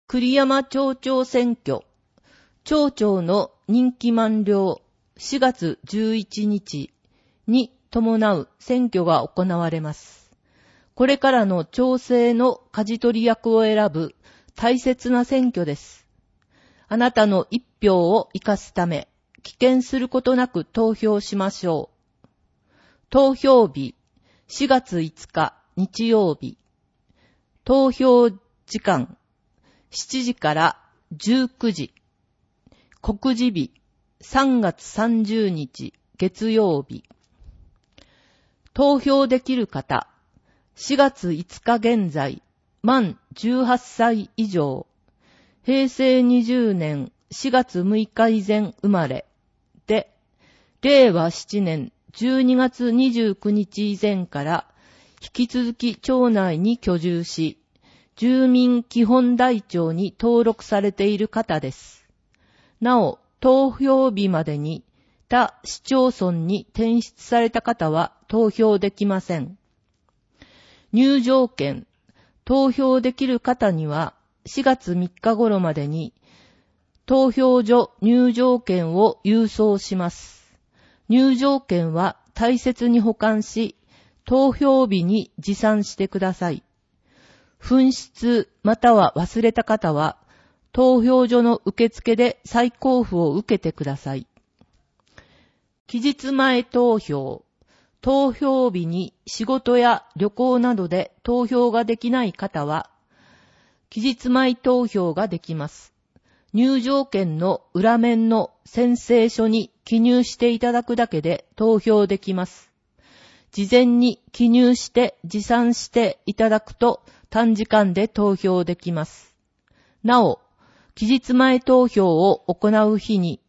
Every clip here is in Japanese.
栗山町長選挙、町長の任期満了4月11日に伴う選挙が行われます。これからの町政の舵取り役を選ぶ大切な選挙です。あなたの一票を生かすため、棄権することなく投票しましょう。投票日、4月5日日曜日。投票時間、7時から19時。告示日、3月30日月曜日。投票できる方、4月5日現在、満18歳以上、平成20年4月6日以前生まれで、令和7年12月29日以前から引き続き町内に居住し、住民基本台帳に登録されている方です。なお、投票日までに他市町村に転出された方は投票できません。入場券、投票できる方には4月3日頃までに投票所入場券を郵送します。入場券は大切に保管し、投票日に持参してください。紛失または忘れた方は、投票所の受付で再交付を受けてください。期日前投票、投票日に仕事や旅行などで投票ができない方は、期日前投票ができます。入場券の裏面の宣誓書に記入していただくだけで投票できます。事前に記入して持参していただくと短時間で投票できます。なお、期日前投票を行う日に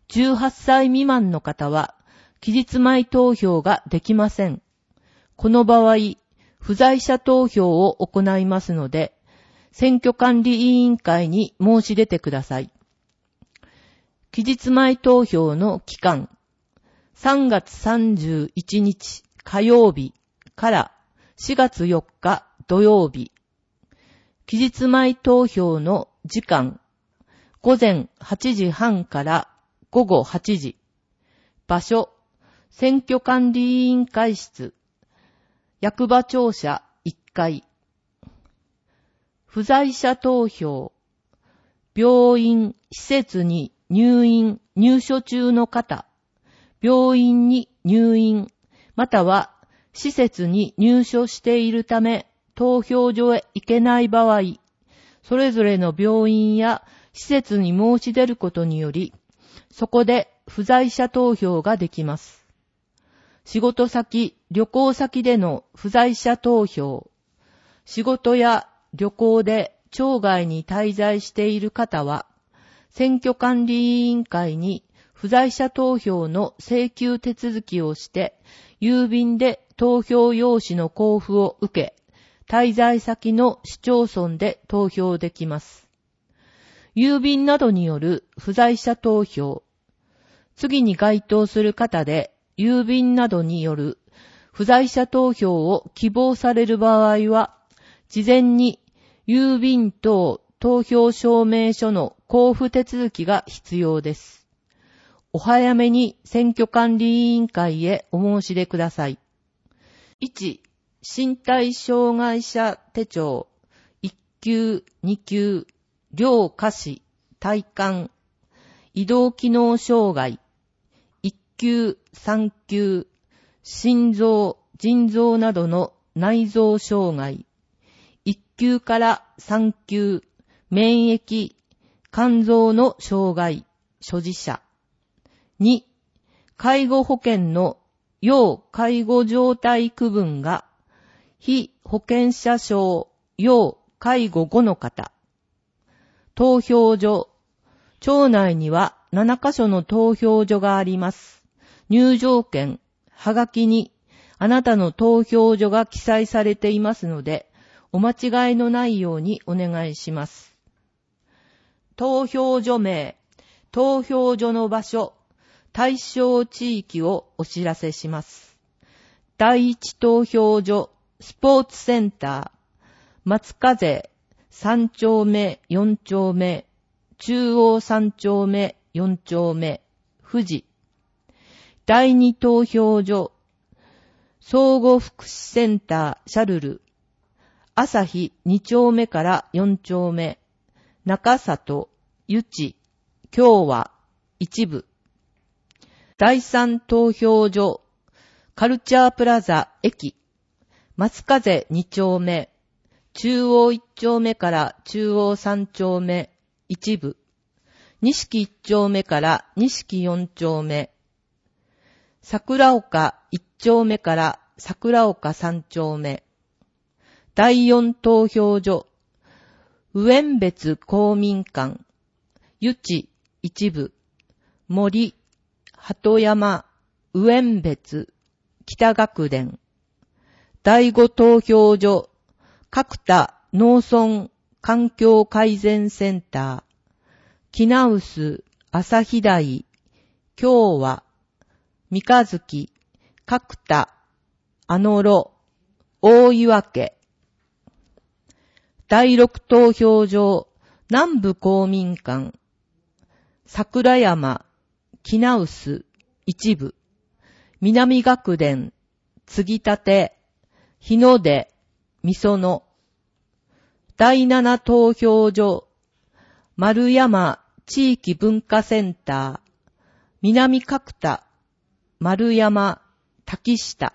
18歳未満の方は期日前投票ができません。この場合、不在者投票を行いますので、選挙管理委員会に申し出てください。期日前投票の期間、3月31日火曜日から4月4日土曜日。期日前投票の時間、午前8時半から午後8時。場所、選挙管理委員会室、役場庁舎1階。不在者投票、病院、施設に入所中の方、病院に入院、または施設に入所しているため投票所へ行けない場合、それぞれの病院や施設に申し出ることにより、そこで不在者投票ができます。仕事先、旅行先での不在者投票、仕事や旅行で町外に滞在している方は、選挙管理委員会に不在者投票の請求手続きをして、郵便で投票用紙の交付を受け、滞在先の市町村で投票できます。郵便などによる不在者投票、次に該当する方で、郵便などによる不在者投票を希望される場合は、事前に郵便等投票証明書の交付手続きが必要です。お早めに選挙管理委員会へお申し出ください。1、身体障害者手帳、1級、2級、両下肢、体幹、移動機能障害、1級、3級、心臓、腎臓などの内臓障害、1級から3級、免疫、肝臓の障害、所持者。2、介護保険の要介護状態区分が被保険者証要介護後の方。投票所。町内には7カ所の投票所があります。入場券、はがきにあなたの投票所が記載されていますので、お間違いのないようにお願いします。投票所名、投票所の場所、対象地域をお知らせします。第一投票所、スポーツセンター、松風 3丁目、4丁目、中央3丁目、4丁目、富士。第2投票所、総合福祉センター、シャルル。朝日2丁目から4丁目、中里、ゆち、京和、一部。第3投票所、カルチャープラザ、駅。松風2丁目、中央1丁目から中央3丁目、一部。錦1丁目から錦4丁目。桜丘1丁目から桜丘3丁目。第4投票所、上遠別公民館、ゆち一部、森、鳩山、上遠別、北学殿。第5投票所、角田農村環境改善センター、木直洲、朝日台、京和、三日月、角田、あのろ、大岩家。第6投票所、南部公民館、桜山、木直洲、一部、南学殿、継ぎ立て、日の出、みその。第7投票所、丸山地域文化センター、南角田、丸山、滝下。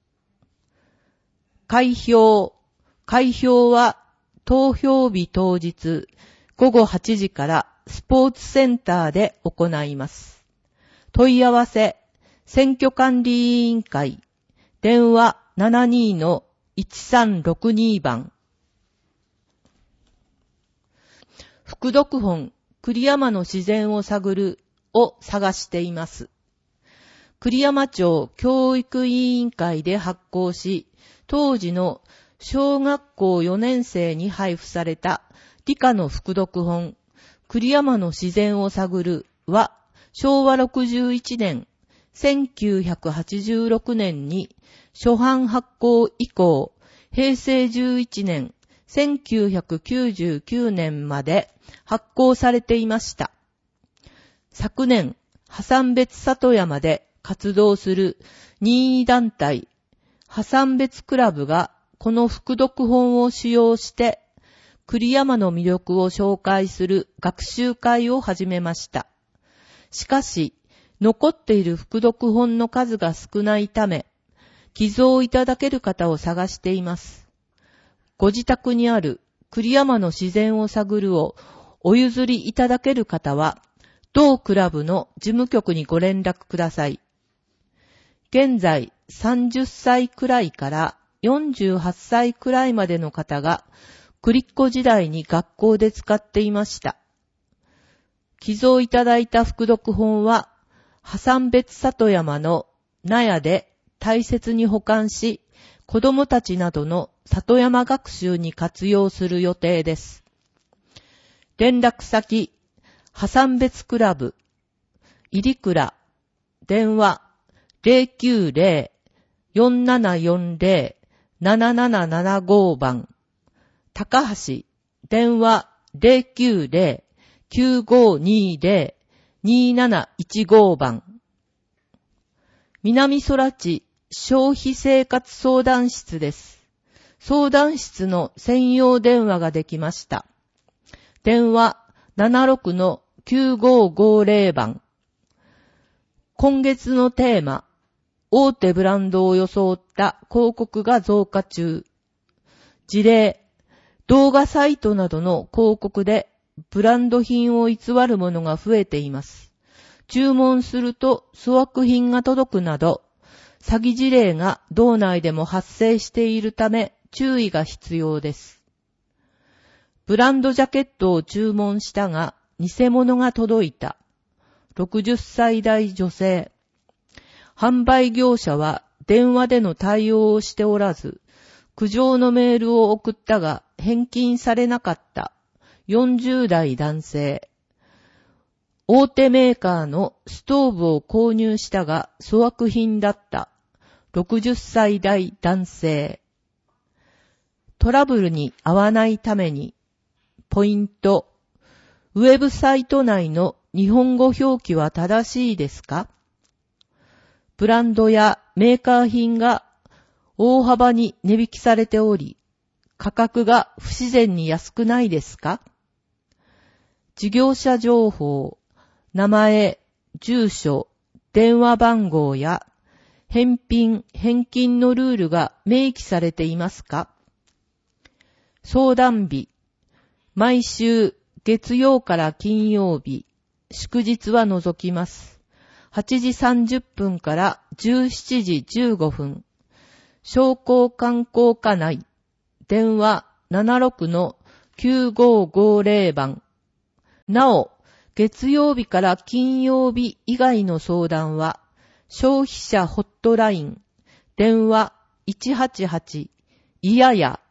開票は、投票日当日午後8時からスポーツセンターで行います。問い合わせ、選挙管理委員会、電話 72-1362 番。副読本、栗山の自然を探るを探しています。栗山町教育委員会で発行し、当時の小学校4年生に配布された理科の副読本、栗山の自然を探るは、昭和61年、1986年に初版発行以降、平成11年、1999年まで発行されていました。昨年、破産別里山で活動する任意団体、破産別クラブがこの副読本を使用して、栗山の魅力を紹介する学習会を始めました。しかし、残っている副読本の数が少ないため、寄贈いただける方を探しています。ご自宅にある栗山の自然を探るをお譲りいただける方は、同クラブの事務局にご連絡ください。現在、30歳くらいから48歳くらいまでの方が、栗っ子時代に学校で使っていました。寄贈いただいた副読本は、破産別里山の納屋で大切に保管し、子供たちなどの里山学習に活用する予定です。連絡先、破産別クラブ、入倉、電話 090-4740-7775 番、高橋、電話 090-9520-2715 番。南空地消費生活相談室です。相談室の専用電話ができました。電話 76-9550 番。今月のテーマ、大手ブランドを装った広告が増加中。事例、動画サイトなどの広告でブランド品を偽るものが増えています。注文すると粗悪品が届くなど、詐欺事例が道内でも発生しているため注意が必要です。ブランドジャケットを注文したが偽物が届いた。60歳代女性。販売業者は電話での対応をしておらず、苦情のメールを送ったが返金されなかった。40代男性。大手メーカーのストーブを購入したが粗悪品だった。60歳代男性。トラブルに遭わないためにポイント。ウェブサイト内の日本語表記は正しいですか？ブランドやメーカー品が大幅に値引きされており、価格が不自然に安くないですか？事業者情報、名前、住所、電話番号や返品・返金のルールが明記されていますか？相談日、毎週月曜から金曜日、祝日は除きます。8時30分から17時15分。商工観光課内。電話 76-9550 番。なお、月曜日から金曜日以外の相談は、消費者ホットライン、電話188、いやや